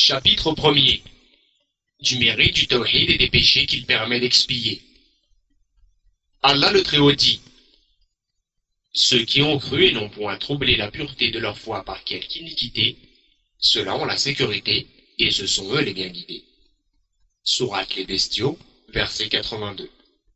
Chapitre 1er. Du mérite du tawhid et des péchés qu'il permet d'expier. Allah le Très-Haut dit: ceux qui ont cru et n'ont point troublé la pureté de leur foi par quelque iniquité, ceux-là ont la sécurité, et ce sont eux les bien guidés. Sourate les Bestiaux, verset 82.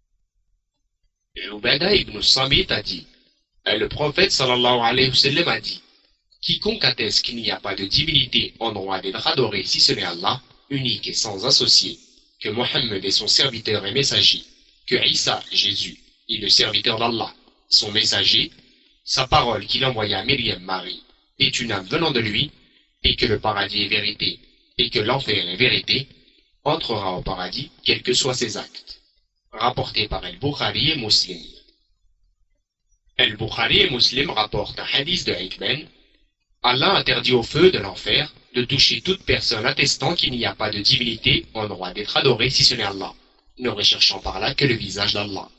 Ubada ibn Samit a dit: le prophète sallallahu alayhi wa sallam a dit: quiconque atteste qu'il n'y a pas de divinité en droit d'être adoré si ce n'est Allah, unique et sans associé, que Mohammed est son serviteur et messager, que Isa, Jésus, est le serviteur d'Allah, son messager, sa parole qu'il envoya à Myriam, Marie, est une âme venant de lui, et que le paradis est vérité, et que l'enfer est vérité, entrera au paradis, quels que soient ses actes. Rapporté par Al-Bukhari et Muslim. Al-Bukhari et Muslim rapportent un hadith de Ikben. Allah interdit au feu de l'enfer de toucher toute personne attestant qu'il n'y a pas de divinité en droit d'être adorée si ce n'est Allah, ne recherchant par là que le visage d'Allah.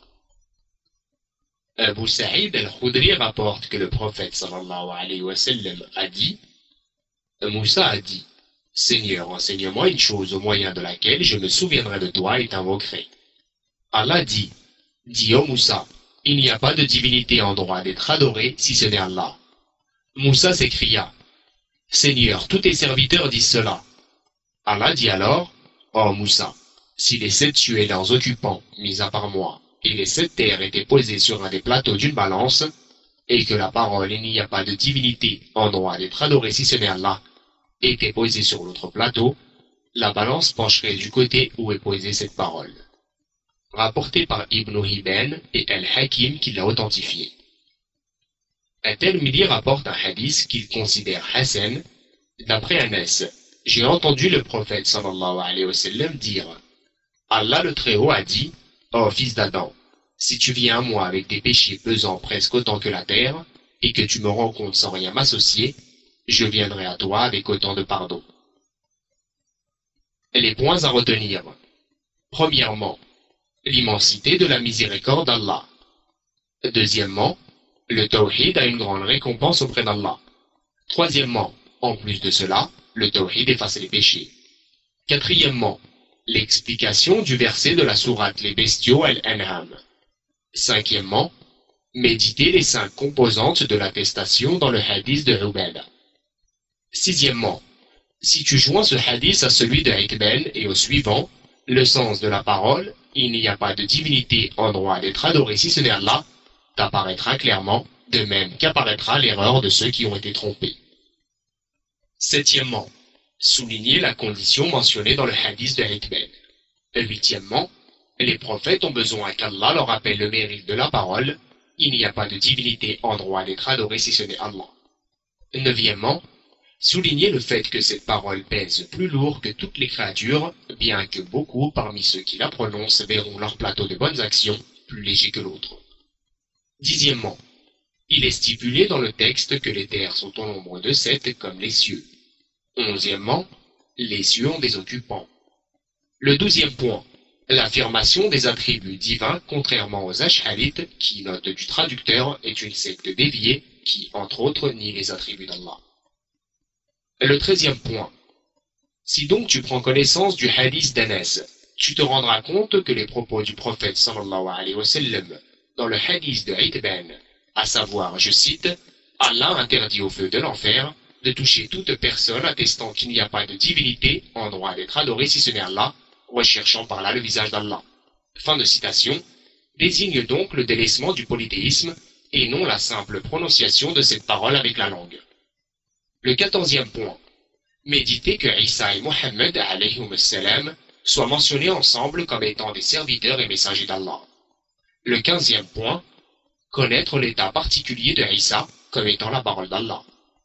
Abu Sa'id al-Khudri rapporte que le prophète sallallahu alayhi wa sallam a dit: Moussa a dit: Seigneur, enseigne-moi une chose au moyen de laquelle je me souviendrai de toi et t'invoquerai. Allah dit: dis ô Moussa, il n'y a pas de divinité en droit d'être adorée si ce n'est Allah. Moussa s'écria: Seigneur, tous tes serviteurs disent cela. Allah dit alors: ô Moussa, si les 7 cieux et leurs occupants, mis à part moi, et les 7 terres étaient posés sur un des plateaux d'une balance, et que la parole il n'y a pas de divinité en droit d'être adorée si ce n'est Allah, était posée sur l'autre plateau, la balance pencherait du côté où est posée cette parole. Rapporté par Ibn Hibban et Al-Hakim qui l'a authentifié. At-Tirmidhi rapporte un hadith qu'il considère Hassan. D'après Anas, j'ai entendu le prophète sallallahu alayhi wa sallam dire: Allah le Très-Haut a dit: ô fils d'Adam, si tu viens à moi avec des péchés pesant presque autant que la terre, et que tu me rencontres sans rien m'associer, je viendrai à toi avec autant de pardon. Les points à retenir. Premièrement, l'immensité de la miséricorde d'Allah. Deuxièmement, le tawhid a une grande récompense auprès d'Allah. Troisièmement, en plus de cela, le tawhid efface les péchés. Quatrièmement, l'explication du verset de la sourate les Bestiaux Al-An'am. Cinquièmement, méditer les 5 composantes de l'attestation dans le hadith de Ubada. Sixièmement, si tu joins ce hadith à celui de Ikben et au suivant, le sens de la parole, il n'y a pas de divinité en droit d'être adoré si ce n'est Allah, t'apparaîtra clairement, de même qu'apparaîtra l'erreur de ceux qui ont été trompés. Septièmement, souligner la condition mentionnée dans le hadith de Ikben. Huitièmement, les prophètes ont besoin qu'Allah leur rappelle le mérite de la parole, il n'y a pas de divinité en droit d'être adoré si ce n'est Allah. Neuvièmement, souligner le fait que cette parole pèse plus lourd que toutes les créatures, bien que beaucoup parmi ceux qui la prononcent verront leur plateau de bonnes actions plus léger que l'autre. Dixièmement, il est stipulé dans le texte que les terres sont au nombre de 7 comme les cieux. Onzièmement, les cieux ont des occupants. Le 12e point, l'affirmation des attributs divins contrairement aux Ash'arites qui, note du traducteur, est une secte déviée qui, entre autres, nie les attributs d'Allah. Le 13e point, si donc tu prends connaissance du hadith d'Anas, tu te rendras compte que les propos du prophète sallallahu alayhi wa sallam dans le hadith de Ikben, à savoir, je cite, Allah interdit au feu de l'enfer de toucher toute personne attestant qu'il n'y a pas de divinité en droit d'être adoré si ce n'est Allah, recherchant par là le visage d'Allah. Fin de citation, désigne donc le délaissement du polythéisme et non la simple prononciation de cette parole avec la langue. Le 14e point, méditer que Isa et Mohammed alayhim salam soient mentionnés ensemble comme étant des serviteurs et messagers d'Allah. Le 15e point, connaître l'état particulier de Isa comme étant la parole d'Allah.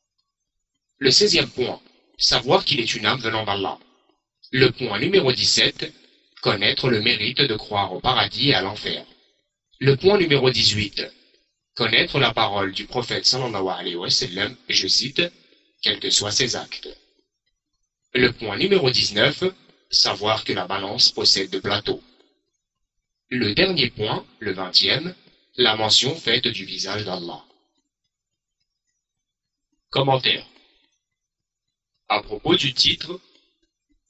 Le 16e point, savoir qu'il est une âme venant d'Allah. Le point numéro 17, connaître le mérite de croire au paradis et à l'enfer. Le point numéro 18, connaître la parole du prophète sallallahu alayhi wa sallam, je cite, quels que soient ses actes. Le point numéro 19, savoir que la balance possède 2 plateaux. Le dernier point, le 20e, la mention faite du visage d'Allah. Commentaire. À propos du titre,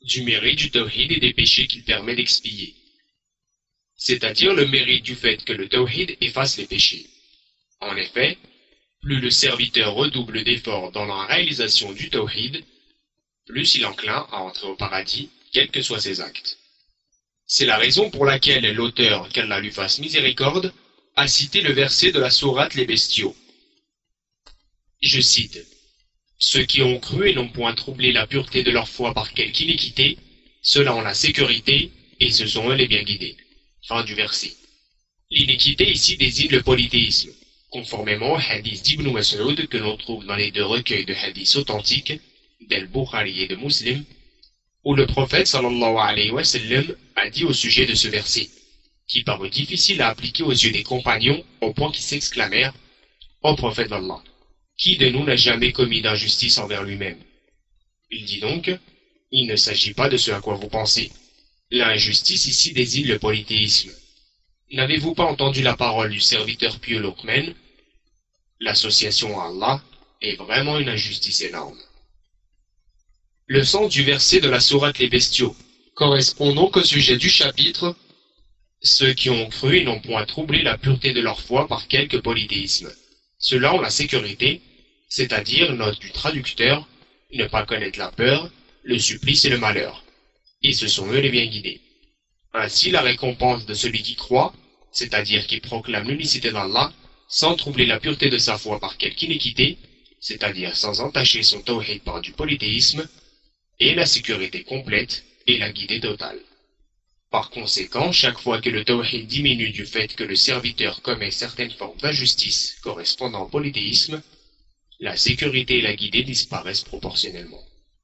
du mérite du tawhid et des péchés qu'il permet d'expier. C'est-à-dire le mérite du fait que le tawhid efface les péchés. En effet, plus le serviteur redouble d'efforts dans la réalisation du tawhid, plus il est enclin à entrer au paradis, quels que soient ses actes. C'est la raison pour laquelle l'auteur, qu'Allah lui fasse miséricorde, a cité le verset de la sourate Les Bestiaux. Je cite, « Ceux qui ont cru et n'ont point troublé la pureté de leur foi par quelque iniquité, ceux-là ont la sécurité, et ce sont eux les bien guidés. » Fin du verset. L'iniquité ici désigne le polythéisme, conformément au hadith d'Ibn Mas'ud que l'on trouve dans les deux recueils de hadiths authentiques, d'Al-Bukhari et de Muslim, où le prophète sallallahu alayhi wa sallam a dit au sujet de ce verset, qui parut difficile à appliquer aux yeux des compagnons au point qu'ils s'exclamèrent « Ô prophète d'Allah, qui de nous n'a jamais commis d'injustice envers lui-même » Il dit donc « Il ne s'agit pas de ce à quoi vous pensez. L'injustice ici désigne le polythéisme. N'avez-vous pas entendu la parole du serviteur pieux Luqman? L'association à Allah est vraiment une injustice énorme. » Le sens du verset de la sourate Les Bestiaux correspond donc au sujet du chapitre « Ceux qui ont cru et n'ont point troublé la pureté de leur foi par quelque polythéisme. Ceux-là ont la sécurité, c'est-à-dire, note du traducteur, ne pas connaître la peur, le supplice et le malheur. Et ce sont eux les bien guidés. Ainsi la récompense de celui qui croit, c'est-à-dire qui proclame l'unicité d'Allah, sans troubler la pureté de sa foi par quelque iniquité, c'est-à-dire sans entacher son tawhid par du polythéisme, et la sécurité complète et la guidée totale. Par conséquent, chaque fois que le tawhid diminue du fait que le serviteur commet certaines formes d'injustice correspondant au polythéisme, la sécurité et la guidée disparaissent proportionnellement.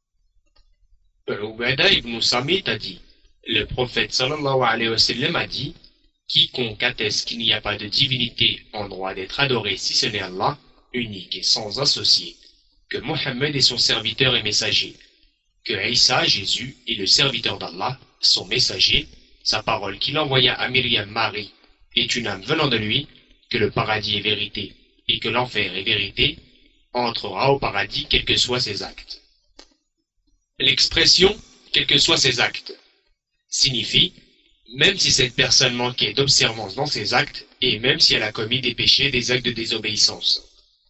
Ubadah ibn Samit a dit, le prophète sallallahu alayhi wa sallam a dit, quiconque atteste qu'il n'y a pas de divinité en droit d'être adoré si ce n'est Allah, unique et sans associé, que Mohammed est son serviteur et messager, que Isa, Jésus, est le serviteur d'Allah, son messager, sa parole qu'il envoya à Myriam Marie, est une âme venant de lui, que le paradis est vérité, et que l'enfer est vérité, entrera au paradis quels que soient ses actes. L'expression « quels que soient ses actes » signifie même si cette personne manquait d'observance dans ses actes, et même si elle a commis des péchés, des actes de désobéissance.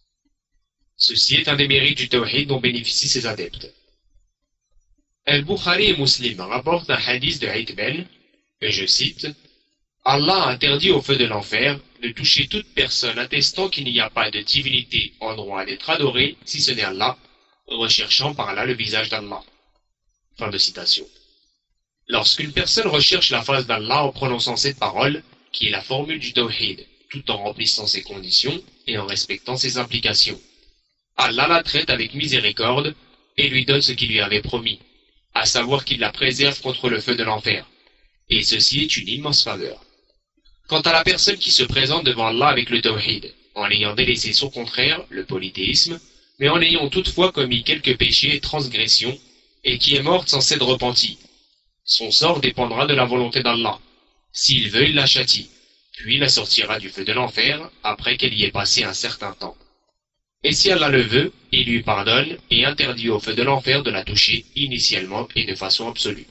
Ceci est un des mérites du tawhid dont bénéficient ses adeptes. Al-Bukhari et Muslim rapportent un hadith de Itban, et je cite, « Allah a interdit au feu de l'enfer de toucher toute personne attestant qu'il n'y a pas de divinité en droit d'être adorée si ce n'est Allah, recherchant par là le visage d'Allah. » Fin de citation. Lorsqu'une personne recherche la face d'Allah en prononçant cette parole, qui est la formule du tawhid, tout en remplissant ses conditions et en respectant ses implications, Allah la traite avec miséricorde et lui donne ce qu'il lui avait promis, à savoir qu'il la préserve contre le feu de l'enfer. Et ceci est une immense faveur. Quant à la personne qui se présente devant Allah avec le tawhid, en ayant délaissé son contraire, le polythéisme, mais en ayant toutefois commis quelques péchés et transgressions, et qui est morte sans s'être repentie, son sort dépendra de la volonté d'Allah. S'il veut, il la châtie, puis la sortira du feu de l'enfer après qu'elle y ait passé un certain temps. Et si Allah le veut, il lui pardonne et interdit au feu de l'enfer de la toucher initialement et de façon absolue.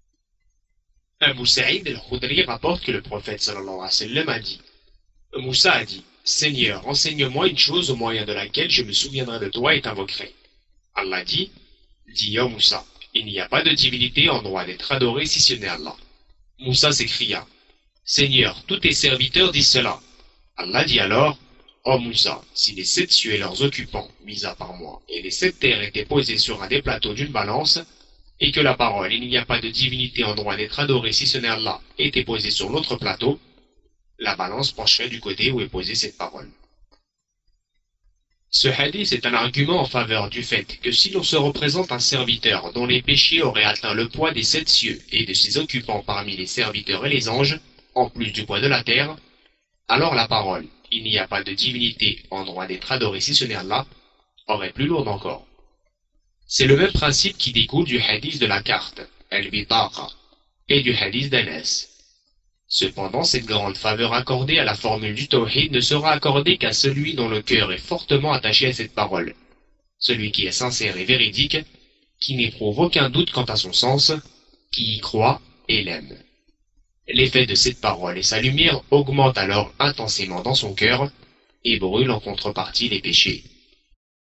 Abu Sa'id al-Khudri rapporte que le prophète sallallahu alayhi wa sallam a dit, Moussa a dit, Seigneur, enseigne-moi une chose au moyen de laquelle je me souviendrai de toi et t'invoquerai. Allah dit, ô Moussa, il n'y a pas de divinité en droit d'être adoré si ce n'est Allah. Moussa s'écria, Seigneur, tous tes serviteurs disent cela. Allah dit alors, ô Moussa, si les 7 cieux et leurs occupants, mis à part moi, et les 7 terres étaient posés sur un des plateaux d'une balance, et que la parole, il n'y a pas de divinité en droit d'être adoré si ce n'est Allah, était posée sur l'autre plateau, la balance pencherait du côté où est posée cette parole. Ce hadith est un argument en faveur du fait que si l'on se représente un serviteur dont les péchés auraient atteint le poids des 7 cieux et de ses occupants parmi les serviteurs et les anges, en plus du poids de la terre, alors la parole, il n'y a pas de divinité en droit d'être adoré si ce n'est Allah, aurait plus lourde encore. C'est le même principe qui découle du hadith de la carte, al-Bitaqa, et du hadith d'Anas. Cependant, cette grande faveur accordée à la formule du tawhid ne sera accordée qu'à celui dont le cœur est fortement attaché à cette parole, celui qui est sincère et véridique, qui n'éprouve aucun doute quant à son sens, qui y croit et l'aime. L'effet de cette parole et sa lumière augmentent alors intensément dans son cœur et brûlent en contrepartie les péchés.